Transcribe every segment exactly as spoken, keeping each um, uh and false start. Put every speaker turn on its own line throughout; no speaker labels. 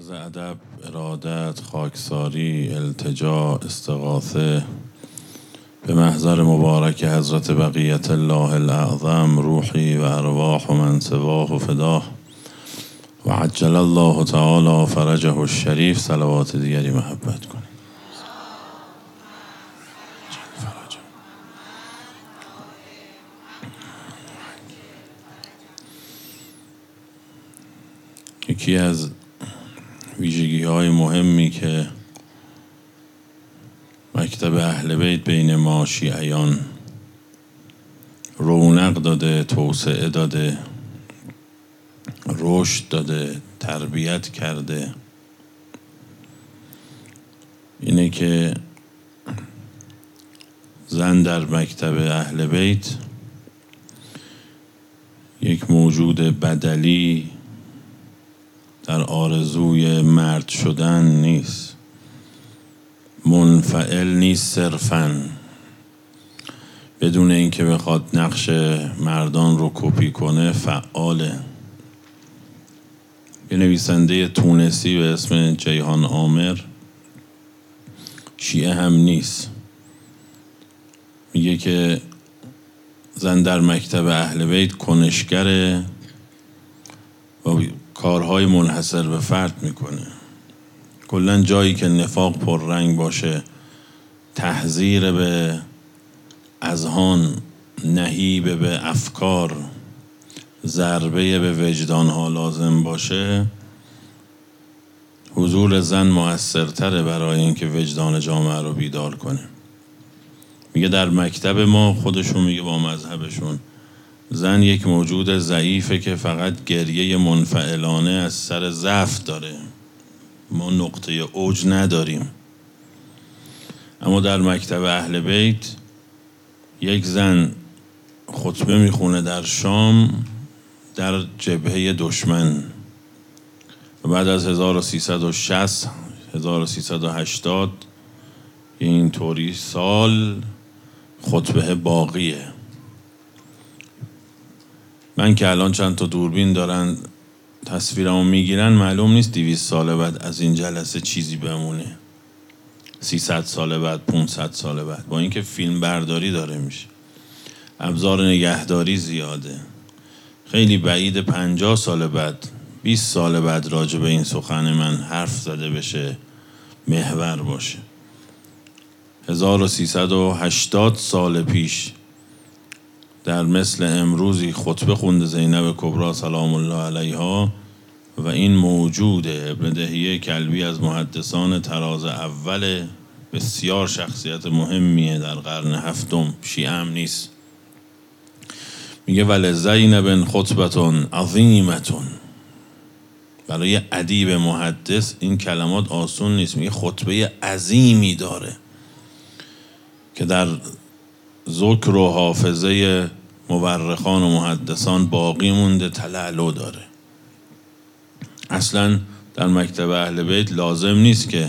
عرض ادب، ارادت، خاکساری، التجا، استغاثه به محضر مبارک حضرت بقیت الله الاعظم، روحی و ارواح و من سواه و فداه و عجل الله تعالی فرجه الشریف. صلوات دیگری محبت کنید. یکی از ویژگی های مهمی که مکتب اهل بیت بین ما شیعیان رونق داده، توسعه داده، رشد داده، تربیت کرده، اینه که زن در مکتب اهل بیت یک موجود بدلی در آرزوی مرد شدن نیست، منفعل نیست، صرفاً بدون اینکه بخواد نقش مردان رو کپی کنه فعاله. یه نویسنده تونسی به اسم جیهان آمر، شیعه هم نیست، میگه که زن در مکتب اهل بیت کنشگره و کارهای منحصر به فرد میکنه. کلن جایی که نفاق پررنگ باشه، تحذیر به اذهان، نهیب به افکار، ضربه به وجدانها لازم باشه، حضور زن مؤثرتره برای اینکه وجدان جامعه رو بیدار کنه. میگه در مکتب ما، خودشون میگه با مذهبشون، زن یک موجود ضعیفه که فقط گریه منفعلانه از سر ضعف داره. ما نقطه اوج نداریم. اما در مکتب اهل بیت یک زن خطبه میخونه در شام در جبهه دشمن و بعد از هزار و سیصد و شصت هزار و سیصد و هشتاد این طوری سال خطبه باقیه. من که الان چند تا دوربین دارن تصویرمو میگیرن، معلوم نیست دویست سال بعد از این جلسه چیزی بمونه، سیصد سال بعد، پانصد سال بعد، با اینکه فیلم برداری داره میشه، ابزار نگهداری زیاده، خیلی بعید پنجاه سال بعد، بیست سال بعد راجع به این سخن من حرف زده بشه، محور باشه. هزار و سیصد و هشتاد سال پیش در مثل امروزی خطبه خونده زینب کبری سلام الله علیها و این موجود ابن دهیه کلبی از محدثان طراز اول، بسیار شخصیت مهمیه در قرن هفتم، شیعه هم نیست. میگه ولی زینب خطبتون عظیمتون. برای ادیب محدث این کلمات آسون نیست. میگه خطبه عظیمی داره که در ذکر و حافظه مورخان و محدثان باقی مونده، تلالو داره. اصلا در مکتب اهل بیت لازم نیست که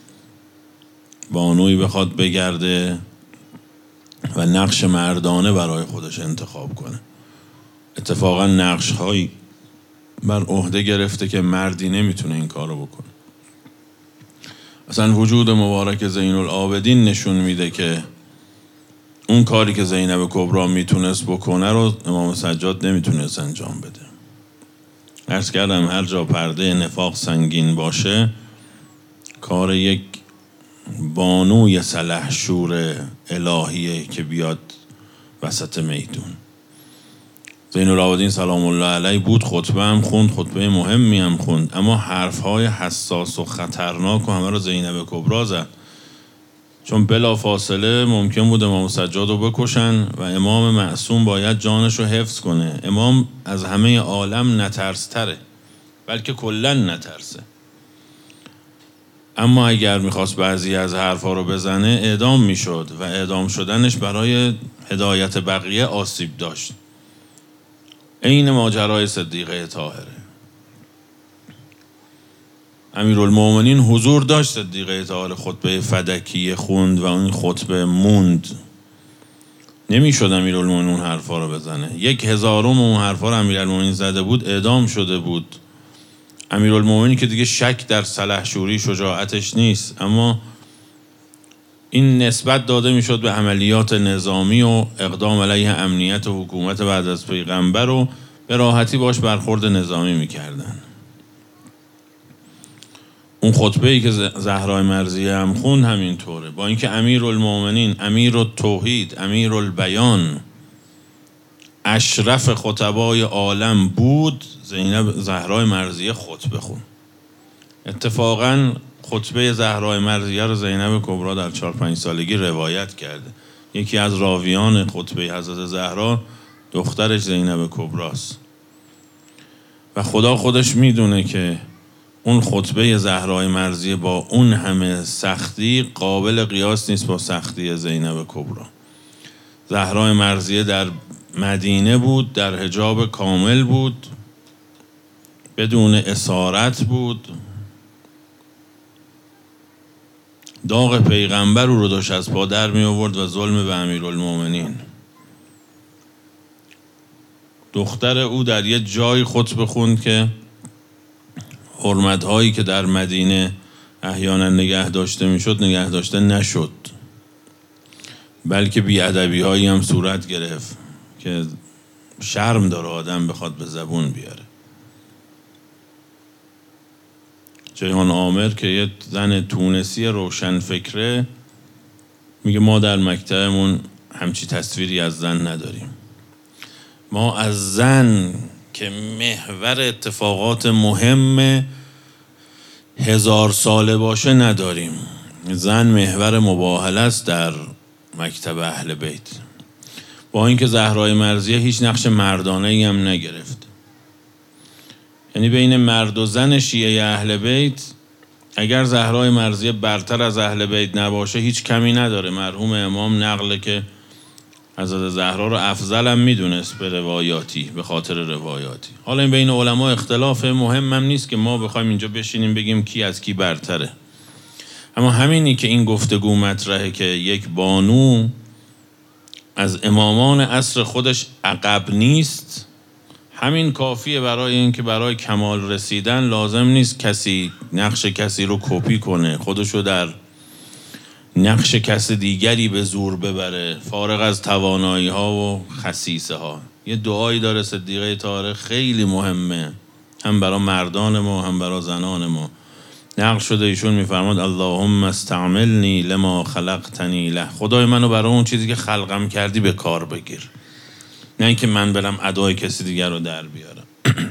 بانوی بخواد بگرده و نقش مردانه برای خودش انتخاب کنه. اتفاقا نقش هایی بر عهده گرفته که مردی نمیتونه این کارو بکنه. اصلا وجود مبارک زین العابدین نشون میده که اون کاری که زینب کبری میتونست بکنه رو امام سجاد نمیتونست انجام بده. عرض کردم هر جا پرده نفاق سنگین باشه، کار یک بانوی سلحشور الهیه که بیاد وسط میدون. زین العابدین سلام الله علیه بود، خطبه هم خوند، خطبه مهمی هم خوند، اما حرفهای حساس و خطرناک و همه رو زینب کبری زد، چون بلا فاصله ممکن بود امام سجاد رو بکشن و امام معصوم باید جانش رو حفظ کنه. امام از همه عالم نترستره، بلکه کلن نترسه. اما اگر میخواست بعضی از حرفا رو بزنه اعدام میشد و اعدام شدنش برای هدایت بقیه آسیب داشت. عین ماجرای صدیقه طاهره. امیرالمومنین حضور داشت، صدیقه طاهره خطبه فدکی خوند و این خطبه موند. نمیشد امیرالمومنین اون حرفا رو بزنه. یک هزارم اون حرفا رو امیرالمومنین زده بود، اعدام شده بود. امیرالمومنین که دیگه شک در سلحشوری شجاعتش نیست، اما این نسبت داده میشد به عملیات نظامی و اقدام علیه امنیت و حکومت بعد از پیغمبر و به راحتی باش برخورد نظامی میکردن. اون خطبه‌ای که زهرای مرضیه هم خوند همینطوره، با اینکه امیرالمومنین، امیرالتوحید، امیرالبیان، اشرف خطبای عالم بود، زینب زهرای مرضیه خطبه خوند. اتفاقاً خطبه زهرای مرضیه رو زینب کبری در چهار پنج سالگی روایت کرده. یکی از راویان خطبه حضرت زهرا دخترش زینب کبراست و خدا خودش میدونه که اون خطبه زهرای مرضیه با اون همه سختی قابل قیاس نیست با سختی زینب کبری. زهرای مرضیه در مدینه بود، در حجاب کامل بود، بدون اسارت بود، داغ پیغمبر او رو داشت از پا در می آورد و ظلم به امیرالمومنین. دختر او در یه جای خطبه خوند که حرمت‌هایی که در مدینه احیانا نگه داشته میشد نگه داشته نشد، بلکه بی‌ادبی‌هایی هم صورت گرفت که شرم داره آدم بخواد به زبون بیاره. جیهان عامر که یه زن تونسی روشن فکره میگه ما در مکتبمون همچی تصویری از زن نداریم. ما از زن که محور اتفاقات مهم هزار ساله باشه نداریم. زن محور مباهله است در مکتب اهل بیت، با اینکه زهرای مرضیه هیچ نقش مردانه‌ای هم نگرفت. یعنی بین مرد و زن شیعه اهل بیت اگر زهرای مرضیه برتر از اهل بیت نباشه هیچ کمی نداره. مرحوم امام نقله که حضرت زهرا رو افضل هم میدونست به روایاتی، به خاطر روایاتی. حالا این بین علما اختلاف مهم هم نیست که ما بخوایم اینجا بشینیم بگیم کی از کی برتره، اما همینی که این گفتگو مطرحه که یک بانو از امامان عصر خودش عقب نیست، همین کافیه برای اینکه برای کمال رسیدن لازم نیست کسی نقش کسی رو کپی کنه، خودشو در نقش کس دیگری به زور ببره، فارغ از توانایی ها و خصیصه ها. یه دعایی داره صدیقه طاهره خیلی مهمه، هم برای مردان ما هم برای زنان ما. نقل شده ایشون میفرماد اللهم استعملنی لما خلقتنی له، خدای منو برای اون چیزی که خلقم کردی به کار بگیر، نه اینکه من برم ادای کسی دیگر رو در بیارم.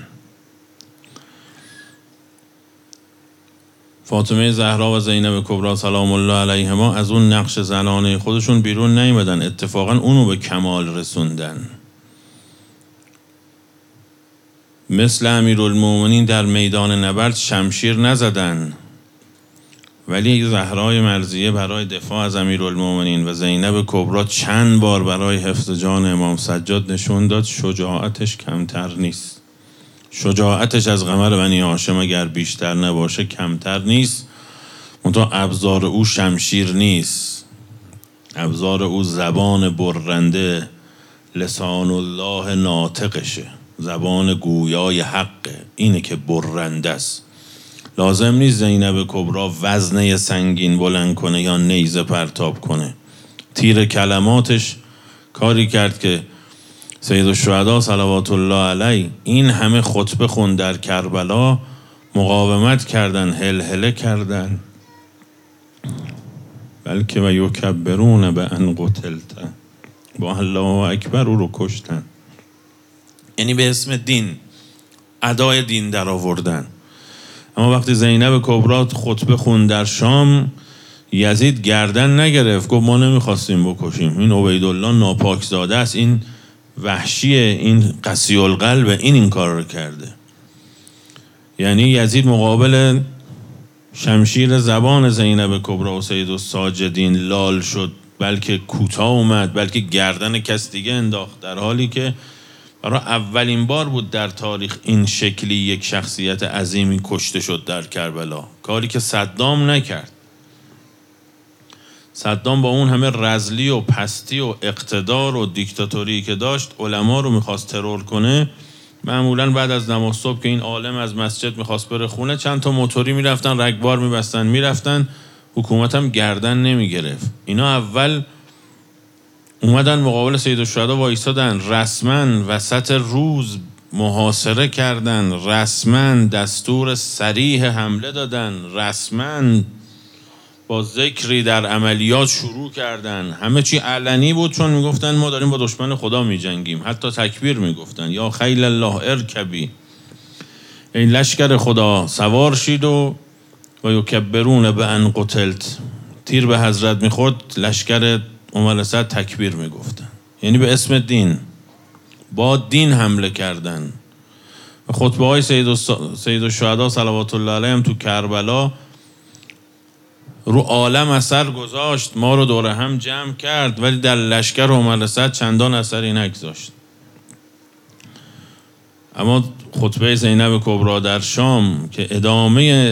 فاطمه زهرا و زینب کبری سلام الله علیهما از اون نقش زنانه خودشون بیرون نیومدن، اتفاقا اونو به کمال رسوندن. مثل امیرالمومنین در میدان نبرد شمشیر نزدن، ولی زهرای مرضیه برای دفاع از امیرالمومنین و زینب کبری چند بار برای حفظ جان امام سجاد نشون داد شجاعتش کمتر نیست. شجاعتش از قمر بنی هاشم اگر بیشتر نباشه کمتر نیست، منتها ابزار او شمشیر نیست، ابزار او زبان برنده، لسان الله ناطقشه، زبان گویای حقه، اینه که برنده است. لازم نیست زینب کبری وزنه سنگین بلند کنه یا نیزه پرتاب کنه. تیر کلماتش کاری کرد که سید الشهدا صلوات الله علیه این همه خطبه خوند در کربلا، مقاومت کردن، هلهله کردن، بلکه و یکبرون به ان قتلت، با الله اکبر او رو کشتن. یعنی به اسم دین، ادای دین در آوردن. اما وقتی زینب کبری خطبه خوند در شام، یزید گردن نگرفت، گفت ما نمیخواستیم بکشیم، این عبیدالله ناپاکزاده است، این وحشیه، این قسی القلب، این این کار رو کرده. یعنی یزید مقابل شمشیر زبان زینب کبری و سید الساجدین لال شد، بلکه کوتاه اومد، بلکه گردن کس دیگه انداخت، در حالی که برای اولین بار بود در تاریخ این شکلی یک شخصیت عظیمی کشته شد در کربلا، کاری که صدام نکرد. صدام با اون همه رذلی و پستی و اقتدار و دیکتاتوری که داشت، علما رو میخواست ترور کنه، معمولا بعد از نماز صبح که این عالم از مسجد میخواست بره خونه، چند تا موتوری میرفتن رگبار میبستن میرفتن، حکومت هم گردن نمیگرفت. اینا اول اومدن مقابل سیدالشهدا وایسادن، رسما وسط روز محاصره کردن، رسما دستور صریح حمله دادن، رسما با ذکری در عملیات شروع کردن. همه چی علنی بود، چون میگفتن ما داریم با دشمن خدا میجنگیم. حتی تکبیر میگفتن، یا خیل الله ارکبی، این لشکر خدا سوار شید و و یکبرون به ان قتلت، تیر به حضرت میخورد لشکر عمر اسد تکبیر میگفتن، یعنی به اسم دین، با دین حمله کردن. خطبه های سید الشهدا صلوات الله علیه هم تو کربلا رو عالم اثر گذاشت، ما رو دور هم جمع کرد، ولی در لشکر عمر اسد چندان اثری نگذاشت. اما خطبه زینب کبری در شام که ادامه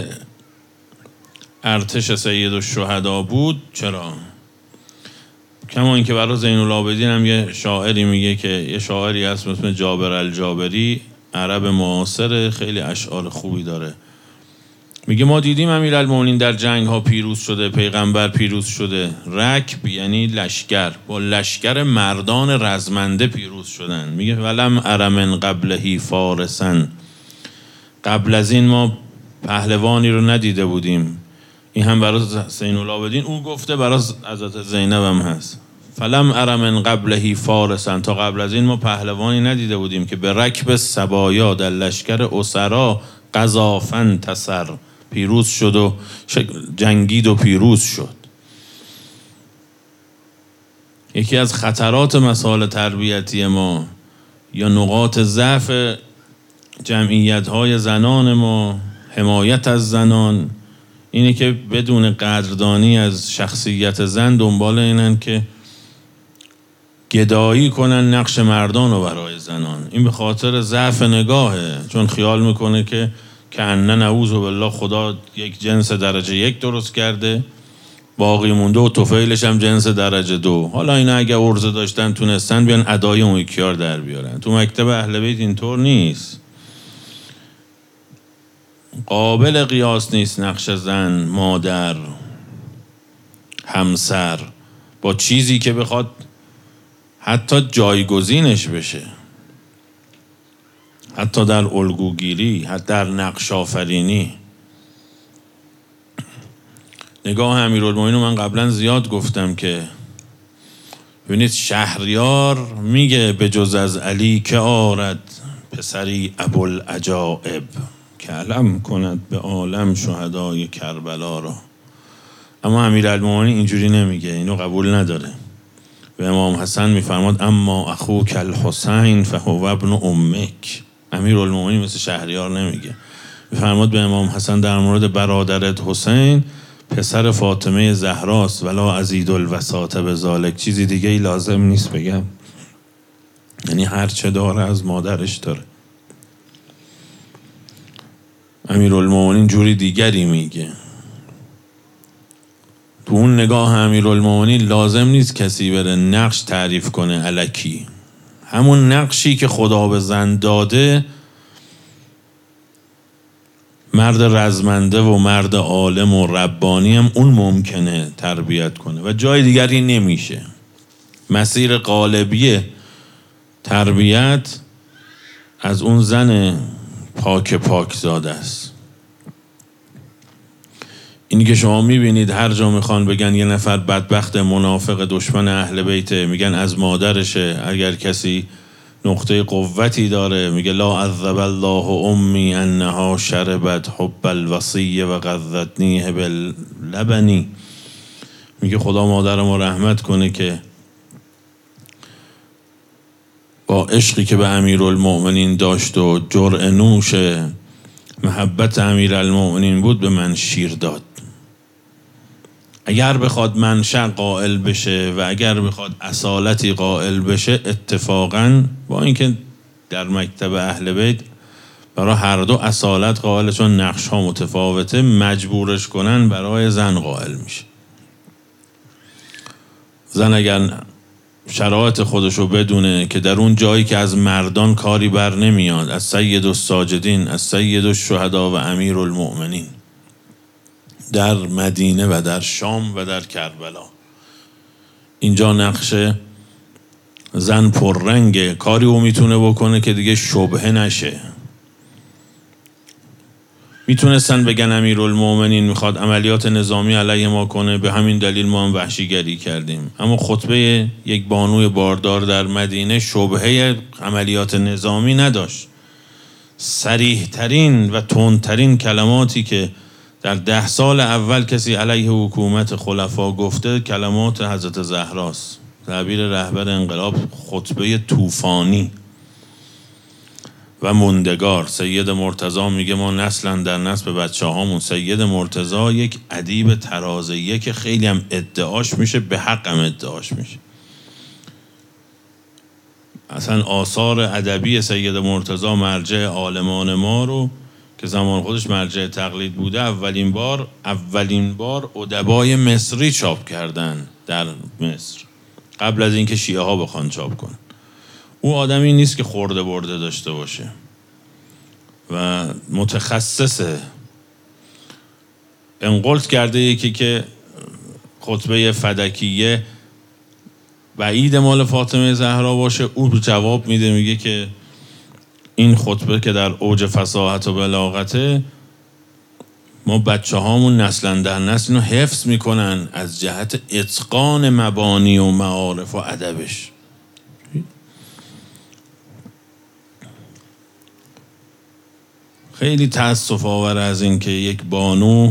ارتش سید الشهدا بود، چرا؟ کما اینکه برای زین العابدین هم یه شاعری میگه که یه شاعری هست اسم جابر الجابری، عرب معاصر، خیلی اشعار خوبی داره. میگه ما دیدیم امیرالمومنین در جنگ ها پیروز شده، پیغمبر پیروز شده. رکب یعنی لشکر، با لشکر مردان رزمنده پیروز شدن. میگه ولم ارمن قبلهی فارسن، قبل از این ما پهلوانی رو ندیده بودیم. این هم برای زین العابدین او گفته، برای حضرت زینب هم هست. فلم ارمن قبلهی فارسن، تا قبل از این ما پهلوانی ندیده بودیم که به رکب سبایا در لشکر اسرا قذافن تسر، پیروز شد و جنگید و پیروز شد. یکی از خطرات مسائل تربیتی ما یا نقاط ضعف جمعیت های زنان ما، حمایت از زنان، اینه که بدون قدردانی از شخصیت زن دنبال اینن که گدایی کنن نقش مردان رو برای زنان. این به خاطر ضعف نگاهه، چون خیال میکنه که کأن نعوذ بالله خدا یک جنس درجه یک درست کرده، باقی مونده و طفیلش هم جنس درجه دو. حالا اینا اگه عرضه داشتن تونستن بیان ادای اون یکیار در بیارن. تو مکتب اهل بیت اینطور نیست، قابل قیاس نیست نقش زن، مادر، همسر با چیزی که بخواد حتی جایگزینش بشه، حتی در الگوگیری، حتی در نقش آفرینی. نگاه امیرالمومنین من قبلا زیاد گفتم که ببینید شهریار میگه به جز از علی که آرد پسری ابوالعجائب، که علم کند به عالم شهدای کربلا را. اما امیرالمومنین اینجوری نمیگه، اینو قبول نداره. به امام حسن میفرماد اما اخوک الحسین فهو ابن امک. امیرالمومنین مثل شهریار نمیگه، میفرماد به امام حسن در مورد برادرت حسین پسر فاطمه زهراست، ولا ازید الوساطه بذالک، چیزی دیگه ای لازم نیست بگم، یعنی هر چه داره از مادرش داره. امیرالمومنین جوری دیگری میگه. تو اون نگاه امیرالمومنین لازم نیست کسی بره نقش تعریف کنه الکی. همون نقشی که خدا به زن داده، مرد رزمنده و مرد عالم و ربانی هم اون ممکنه تربیت کنه و جای دیگری نمیشه. مسیر قالبی تربیت از اون زن پاک پاک زاده است. اینی که شما میبینید هر جا میخوان بگن یه نفر بدبخت منافق دشمن اهل بیته، میگن از مادرشه. اگر کسی نقطه قوتی داره میگه لا عذب الله امی انها شربت حب الوصی و غذتنیه باللبنی. میگه خدا مادر ما رحمت کنه که با عشقی که به امیرالمومنین داشت و جرعه نوش محبت امیرالمومنین بود به من شیر داد. اگر بخواد منشأ قائل بشه و اگر بخواد اصالتی قائل بشه، اتفاقاً با اینکه در مکتب اهل بیت برای هر دو اصالت قائل، چون نقش ها متفاوته، مجبورش کنن برای زن قائل میشه. زن اگر شرایط خودشو بدونه که در اون جایی که از مردان کاری بر نمیاد، از سید الساجدین، از سید الشهدا و امیر المؤمنین، در مدینه و در شام و در کربلا، اینجا نقشه زن پررنگه. کاری او میتونه بکنه که دیگه شبهه نشه. میتونستن بگن امیرالمومنین میخواد عملیات نظامی علیه ما کنه، به همین دلیل ما هم وحشیگری کردیم. اما خطبه یک بانوی باردار در مدینه شبهه عملیات نظامی نداشت. صریح ترین و تندترین کلماتی که در ده سال اول کسی علیه حکومت خلفا گفته کلمات حضرت زهراست. تعبیر رهبر انقلاب، خطبه طوفانی و موندگار. سید مرتضی میگه ما نسلا در نسل بچه هامون سید مرتضی یک ادیب ترازیه که خیلی هم ادعاش میشه، به حق هم ادعاش میشه. اصلا آثار ادبی سید مرتضی مرجع عالمان ما رو که زمان خودش مرجع تقلید بوده، اولین بار اولین بار ادبای مصری چاپ کردن در مصر، قبل از اینکه شیعه ها بخوان چاپ کنن. او آدمی نیست که خورده برده داشته باشه و متخصصه. انقلت کرده یکی که خطبه فدکیه بعید مال فاطمه زهرا باشه، او جواب میده، میگه که این خطبه که در اوج فصاحت و بلاغته، ما بچه هامون نسلا در نسل اینو حفظ میکنن از جهت اتقان مبانی و معارف و ادبش. خیلی تأسف آور از این که یک بانو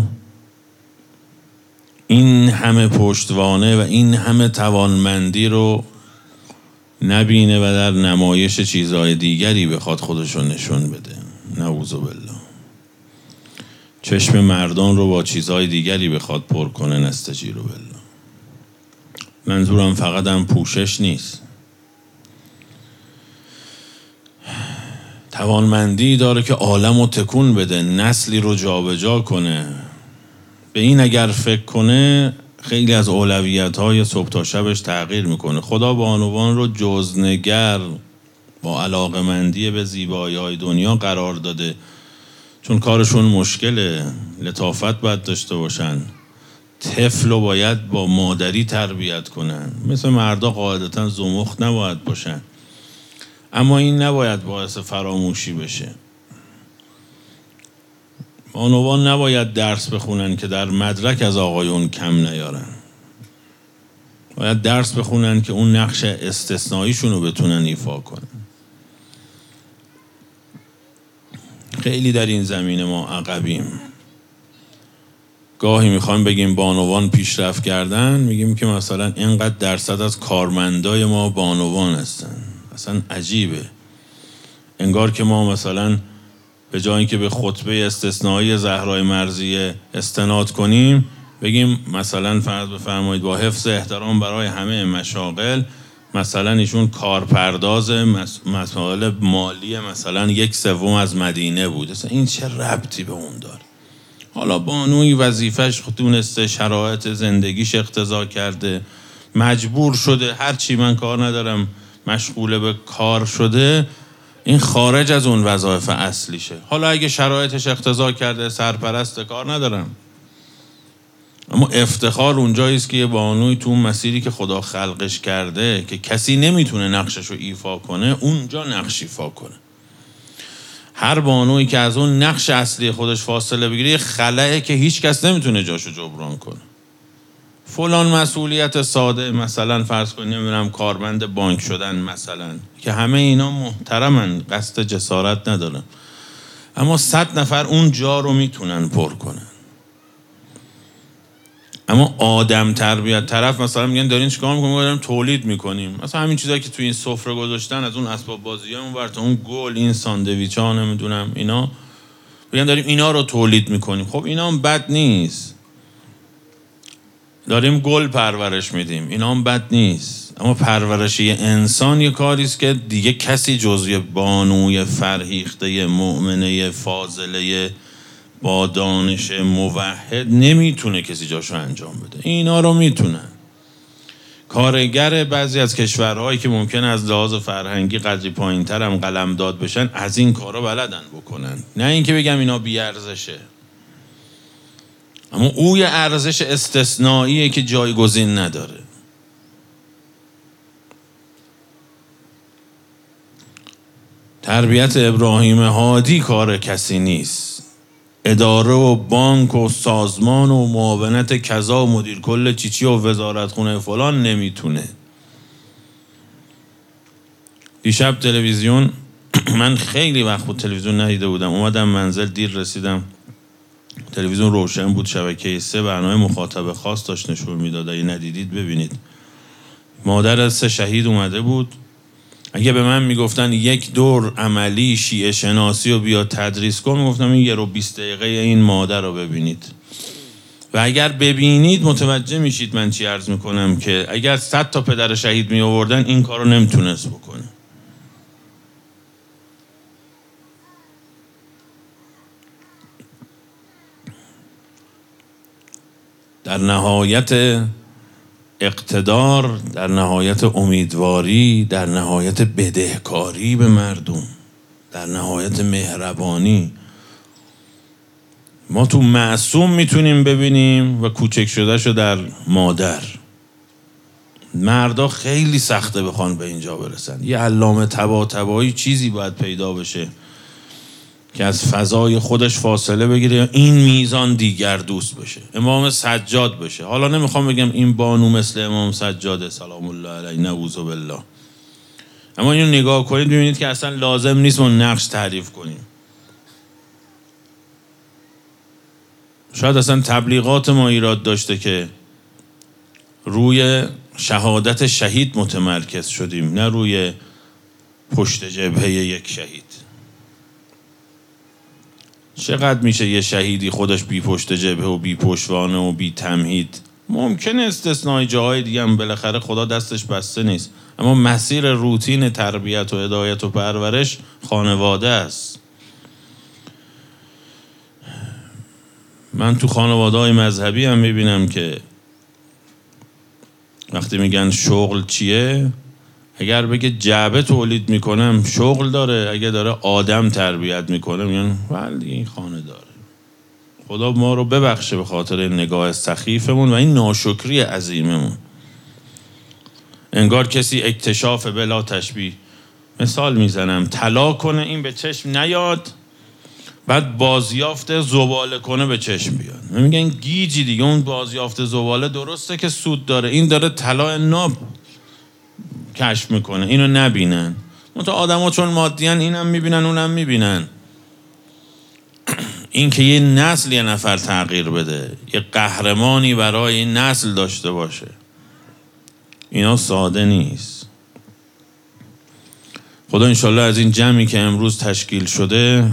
این همه پشتوانه و این همه توانمندی رو نبینه و در نمایش چیزهای دیگری بخواد خودشو نشون بده. نعوذ بالله. چشم مردان رو با چیزهای دیگری بخواد پر کنه. نستجیر بالله. منظورم فقط هم پوشش نیست، توانمندی داره که عالم رو تکون بده، نسلی رو جابجا کنه. به این اگر فکر کنه خیلی از اولویت‌های صبح تا شبش تغییر میکنه. خدا بانوان رو جزنگر با علاقمندی به زیبایی‌های دنیا قرار داده، چون کارشون مشکله، لطافت باید داشته باشن، طفل رو باید با مادری تربیت کنن. مثل مردا قاعدتاً زمخت نباید باشن، اما این نباید باعث فراموشی بشه. بانوان نباید درس بخونن که در مدرک از آقایون کم نیارن. باید درس بخونن که اون نقش استثنائیشون رو بتونن ایفا کنن. خیلی در این زمینه ما عقبیم. گاهی میخوایم بگیم بانوان پیشرفت کردن، میگیم که مثلا اینقدر درصد از کارمندای ما بانوان هستن. اصلا عجیبه. انگار که ما مثلا به جای اینکه به خطبه استثنایی زهرای مرضیه استناد کنیم، بگیم مثلا فرض بفرمایید با حفظ احترام برای همه مشاغل، مثلا ایشون کارپرداز مسائل مالی مثلا یک سوم از مدینه بود. اصلا این چه ربطی به اون داره؟ حالا بانوی وظیفش دونسته، شرایط زندگیش اقتضا کرده، مجبور شده، هرچی من کار ندارم، مشغول به کار شده، این خارج از اون وظایف اصلیشه. حالا اگه شرایطش اقتضا کرده سرپرست، کار ندارم. اما افتخار اونجاییست که یه بانوی تو اون مسیری که خدا خلقش کرده که کسی نمیتونه نقشش رو ایفا کنه، اونجا نقش ایفا کنه. هر بانویی که از اون نقش اصلی خودش فاصله بگیره یه خلأه که هیچ کس نمیتونه جاشو جبران کنه. فلان مسئولیت ساده، مثلا فرض کنیم نمیدونم کارمند بانک شدن مثلا، که همه اینا محترمن، قصد جسارت ندارن، اما صد نفر اون جا رو میتونن پر کنن. اما آدم تربیت طرف مثلا میگن دارین چیکار میکنیم؟ داریم تولید میکنیم. مثلا همین چیزایی که تو این سفره گذاشتن، از اون اسباب بازی ها اون ور تا اون گل، این ساندویچ ها، نمیدونم اینا، میگن داریم اینا رو تولید میکنیم. خب اینا هم بد نیست، داریم گل پرورش میدیم، اینا هم بد نیست. اما پرورش یه انسان یه کاریست که دیگه کسی جزء بانوی فرهیخته مؤمنه فاضله با دانش موحد نمیتونه کسی جاشو انجام بده. اینا رو میتونن. کارگر بعضی از کشورهایی که ممکن از لحاظ فرهنگی قدری پایین‌تر هم قلمداد بشن از این کارا بلدن بکنن. نه اینکه بگم اینا بی ارزشه، اما او یه ارزش استثنائیه که جایگزین نداره. تربیت ابراهیم هادی کار کسی نیست. اداره و بانک و سازمان و معاونت کذا و مدیر کل چیچی و وزارت خونه فلان نمیتونه. دیشب تلویزیون من خیلی وقت بود تلویزیون ندیده بودم، اومدم منزل دیر رسیدم، تلویزیون روشن بود، شبکه سه برنامه مخاطب خاص داشت نشون میداد، اگه ندیدید ببینید. مادر از سه شهید اومده بود. اگه به من میگفتن یک دور عملی شیعه شناسی رو بیا تدریس کن، میگفتم این یه رو بیست دقیقه این مادر رو ببینید و اگر ببینید متوجه میشید من چی عرض میکنم که اگر صد تا پدر شهید می آوردن این کار رو نمیتونست بکنه. در نهایت اقتدار، در نهایت امیدواری، در نهایت بدهکاری به مردم، در نهایت مهربانی، ما تو معصوم میتونیم ببینیم و کوچک شده شو در مادر. مردا خیلی سخته بخوان به اینجا برسن. یه علامه طباطبایی چیزی باید پیدا بشه که از فضای خودش فاصله بگیره یا این میزان دیگر دوست بشه. امام سجاد بشه. حالا نمیخوام بگم این بانو مثل امام سجاده سلام الله علیه نعوذ بالله، اما اینو نگاه کنید ببینید که اصلا لازم نیست ما نقش تعریف کنیم. شاید اصلا تبلیغات ما ایراد داشته که روی شهادت شهید متمرکز شدیم، نه روی پشت جبهه یک شهید. چقدر میشه یه شهیدی خودش بی پشت جبهه و بی پشتوانه و بی تمهید؟ ممکنه استثنای جاهای دیگه هم بالاخره خدا دستش بسته نیست، اما مسیر روتین تربیت و هدایت و پرورش خانواده است. من تو خانواده‌های مذهبی هم میبینم که وقتی میگن شغل چیه، اگر بگه جعبه تولید میکنم شغل داره، اگه داره آدم تربیت میکنه میگن ولی این خانه داره. خدا ما رو ببخشه به خاطر نگاه سخیفمون و این ناشکری عظیممون. انگار کسی اکتشاف بلا تشبیه. مثال میزنم، طلا کنه این به چشم نیاد، بعد بازیافت زباله کنه به چشم بیاد. میگن گیجی دیگه، اون بازیافت زباله درسته که سود داره، این داره طلا ناب کشف میکنه، اینو نبینن. منتها آدما چون مادیان اینم میبینن اونم میبینن. این که یه نسل یه نفر تغییر بده، یه قهرمانی برای این نسل داشته باشه، اینا ساده نیست. خدا انشالله از این جمعی که امروز تشکیل شده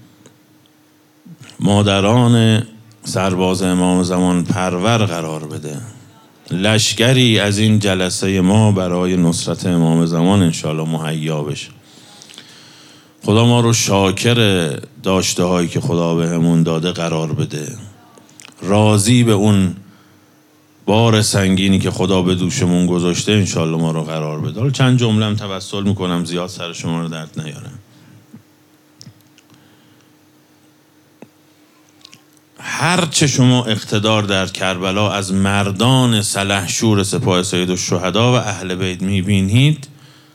مادران سرباز امام زمان پرور قرار بده. لشکری از این جلسه ما برای نصرت امام زمان انشالله مهیا بشه. خدا ما رو شاکر داشته هایی که خدا بهمون داده قرار بده، راضی به اون بار سنگینی که خدا به دوشمون گذاشته انشالله ما رو قرار بده. حالا چند جمله هم توسل میکنم زیاد سر شما رو درد نیارم. هر چه شما اقتدار در کربلا از مردان سلحشور سپاه سید الشهدا و اهل بیت میبینید،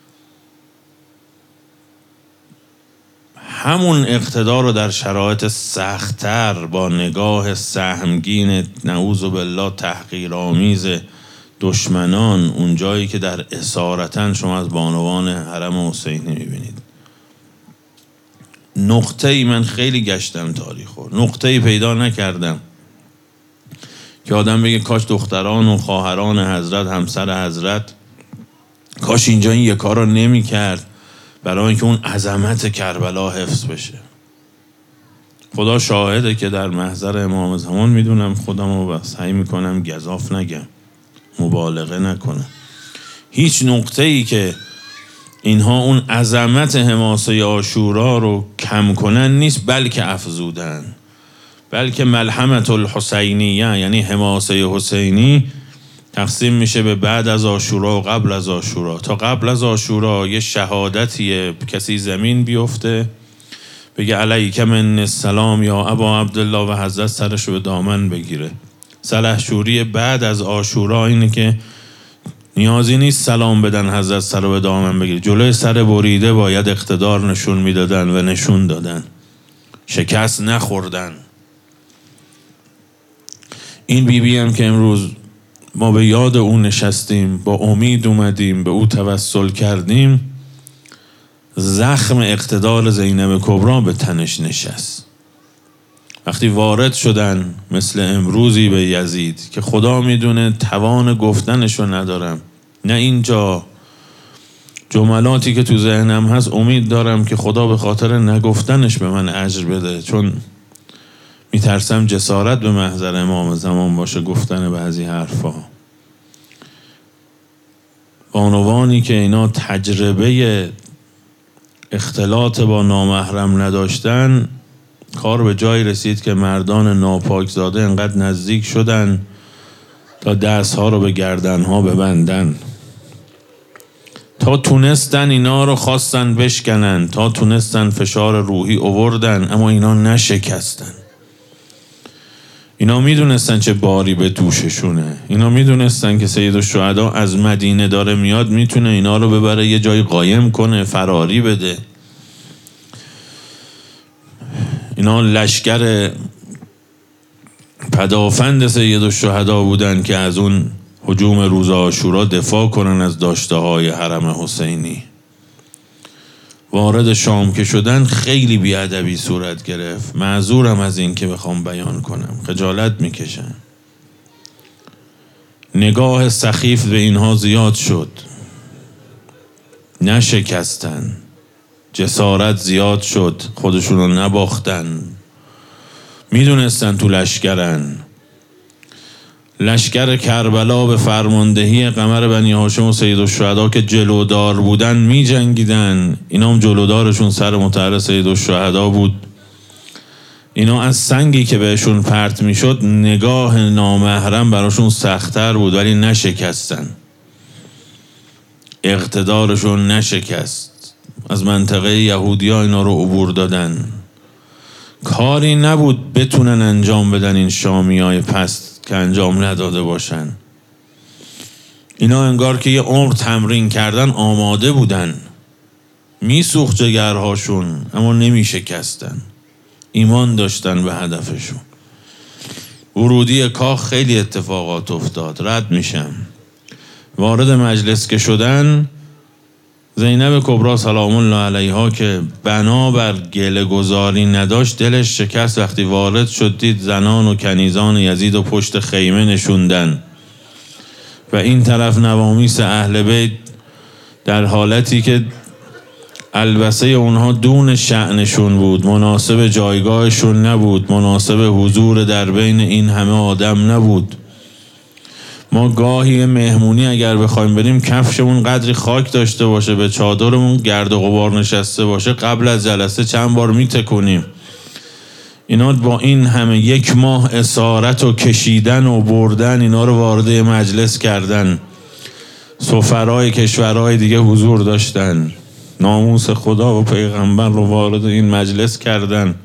همون اقتدار رو در شرایط سخت‌تر با نگاه سهمگین نعوذ بالله تحقیرآمیز دشمنان، اون جایی که در اسارتن شما از بانوان حرم حسینی میبینید. نقطه ای من خیلی گشتم تاریخو، نقطه ای پیدا نکردم که آدم بگه کاش دختران و خواهران حضرت، همسر حضرت، کاش اینجا این یه کار رو نمی کرد برای اینکه اون عظمت کربلا حفظ بشه. خدا شاهده که در محضر امام زمان میدونم خودم رو سعی میکنم گزاف نگم، مبالغه نکنم. هیچ نقطه ای که اینها اون عظمت حماسه عاشورا رو کم کنن نیست، بلکه افزودن. بلکه ملحمة الحسینیه، یعنی حماسه حسینی، تقسیم میشه به بعد از عاشورا و قبل از عاشورا. تا قبل از عاشورا یه شهادتیه، کسی زمین بیفته بگه علیک من السلام یا ابا عبدالله و حضرت سرش رو به دامن بگیره. سلحشوری بعد از عاشورا اینه که نیازی نیست سلام بدن حضرت سر رو به دامن بگیره، جلوی سر بریده باید اقتدار نشون میدادن و نشون دادن، شکست نخوردن. این بی بی هم که امروز ما به یاد او نشستیم، با امید اومدیم، به او توسل کردیم، زخم اقتدار زینب کبرا به تنش نشست. وقتی وارد شدن مثل امروزی به یزید که خدا میدونه توان گفتنشو ندارم، نه اینجا جملاتی که تو ذهنم هست امید دارم که خدا به خاطر نگفتنش به من اجر بده، چون میترسم جسارت به محضر امام زمان باشه گفتن بعضی حرفا. بانوانی که اینا تجربه اختلاط با نامحرم نداشتن، کار به جایی رسید که مردان ناپاکزاده انقدر نزدیک شدن تا دستها رو به گردنها ببندن، تا تونستن اینا رو خواستن بشکنن، تا تونستن فشار روحی آوردن، اما اینا نشکستن. اینا میدونستن چه باری به دوششونه. اینا میدونستن که سید الشهدا از مدینه داره میاد، میتونه اینا رو ببره یه جای قایم کنه، فراری بده. اینا لشکر پدافند سید الشهدا بودن که از اون هجوم روز عاشورا دفاع کنن از داشته های حرم حسینی. وارد شام که شدن خیلی بیادبی صورت گرفت. معذورم از این که بخوام بیان کنم، خجالت میکشم. نگاه سخیف به اینها زیاد شد، نشکستن. جسارت زیاد شد، خودشون رو نباختن. میدونستن تو لشکرن. لشکر کربلا به فرماندهی قمر بنی هاشم و سید الشهدا که جلودار بودن می جنگیدن. اینا هم جلودارشون سر مطهر سید الشهدا بود. اینا از سنگی که بهشون پرت می شد نگاه نامحرم براشون سخت‌تر بود، ولی نشکستن. اقتدارشون نشکست. از منطقه یهودی ها اینا رو عبور دادن. کاری نبود بتونن انجام بدن این شامی های پست که انجام نداده باشن. اینا انگار که یه عمر تمرین کردن آماده بودن. میسوخت جگرهاشون اما نمی شکستن. ایمان داشتن به هدفشون. ورودی کاخ خیلی اتفاقات افتاد. رد میشم. وارد مجلس که شدن، زینب کبرا سلام الله علیها که بنابر گله گذاری نداشت دلش شکست. وقتی وارد شد دید زنان و کنیزان یزید و پشت خیمه نشوندن و این طرف نوامیس اهل بیت در حالتی که البسه اونها دون شأنشون بود، مناسب جایگاهشون نبود، مناسب حضور در بین این همه آدم نبود. ما گاهی مهمونی اگر بخوایم بریم کفشمون قدری خاک داشته باشه، به چادرمون گرد و غبار نشسته باشه، قبل از جلسه چند بار میتکنیم. اینا با این همه یک ماه اسارت و کشیدن و بردن اینا رو وارد مجلس کردن. سفرای کشورهای دیگه حضور داشتن. ناموس خدا و پیغمبر رو وارد این مجلس کردن.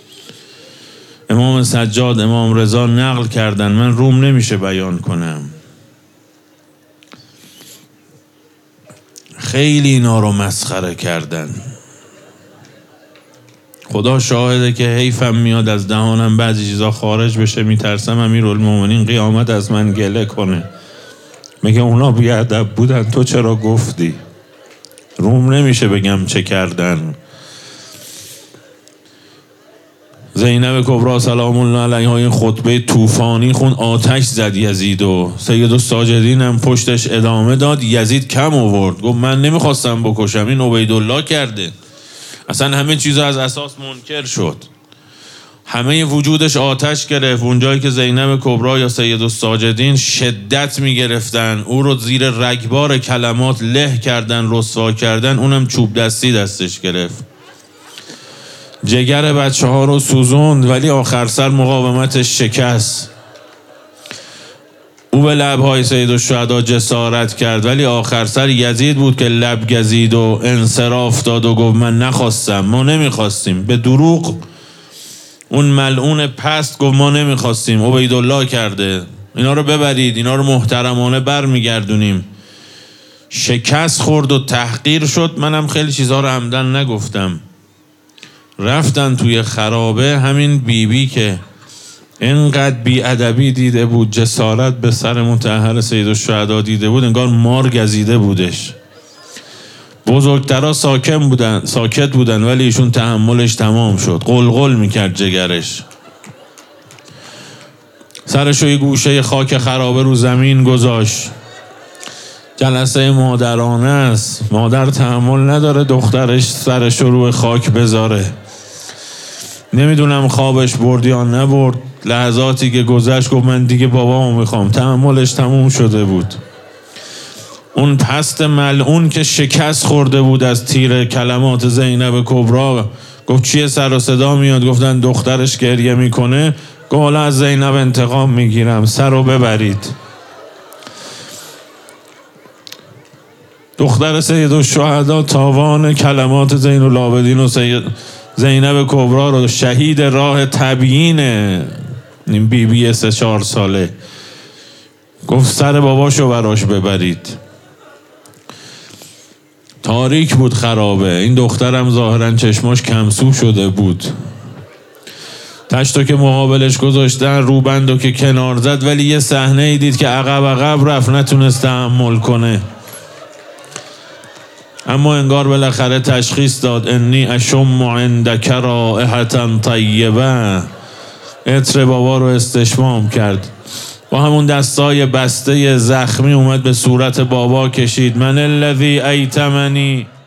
امام سجاد، امام رضا نقل کردن، من روم نمیشه بیان کنم. خیلی اینا رو مسخره کردن. خدا شاهده که حیفم میاد از دهانم بعضی چیزا خارج بشه. میترسم امیرالمومنین قیامت از من گله کنه، میگه اونا بیادب بودن تو چرا گفتی؟ روم نمیشه بگم چه کردن. زینب کبرا سلام الله علیها این خطبه طوفانی خون، آتش زد یزید و سید الساجدین هم پشتش ادامه داد. یزید کم آورد، گفت من نمیخواستم بکشم، این عبیدالله کرده. اصلا همه چیزا از اساس منکر شد. همه وجودش آتش گرفت. اونجایی که زینب کبرا یا سید الساجدین شدت میگرفتن، او رو زیر رگبار کلمات له کردن، رسوا کردن، اونم چوب دستی دستش گرفت. جگر بچه ها رو سوزوند، ولی آخر سر مقاومتش شکست. او به لبهای سیدالشهدا جسارت کرد، ولی آخر سر یزید بود که لب گزید و انصراف داد و گفت من نخواستم، ما نمیخواستیم. به دروغ اون ملعون پست گفت ما نمیخواستیم، عبیدالله کرده، اینا رو ببرید، اینا رو محترمانه بر میگردونیم. شکست خورد و تحقیر شد. منم خیلی چیزها رو عمدن نگفتم. رفتن توی خرابه، همین بیبی بی که اینقدر بی‌ادبی دیده بود، جسارت به سر مطهر سیدالشهدا دیده بود، انگار مار گزیده بودش. بزرگترها ساکت بودن ساکت بودن ولی ایشون تحملش تمام شد، قلقل میکرد جگرش. سرشو یه گوشه خاک خرابه رو زمین گذاشت. جلسه مادرانه است، مادر تحمل نداره دخترش سرش رو خاک بذاره. نمیدونم خوابش برد یا نبرد، لحظاتی که گذشت گفت من دیگه بابامو میخوام، تحملش تموم شده بود. اون پست ملعون که شکست خورده بود از تیر کلمات زینب کبرا، گفت چیه سر و صدا میاد؟ گفتن دخترش گریه میکنه. گفت حالا از زینب انتقام میگیرم، سر رو ببرید. دختر سیدالشهدا تاوان کلمات زین العابدین و سید زینب کبرا رو، شهید راه تبیین این بی بی سه چهار ساله، گفت سر باباشو براش ببرید. تاریک بود خرابه. این دخترم ظاهرا چشماش کمسو شده بود. تشتو که مقابلش گذاشتن، روبندو که کنار زد، ولی یه صحنه ای دید که عقب عقب رفت، نتونست تحمل کنه. اما انگار بالاخره تشخیص داد. انی اشم عندک رائحة طیبه. عطر بابا رو استشمام کرد. با همون دستای بسته زخمی اومد به صورت بابا کشید. من الذی ایتمنی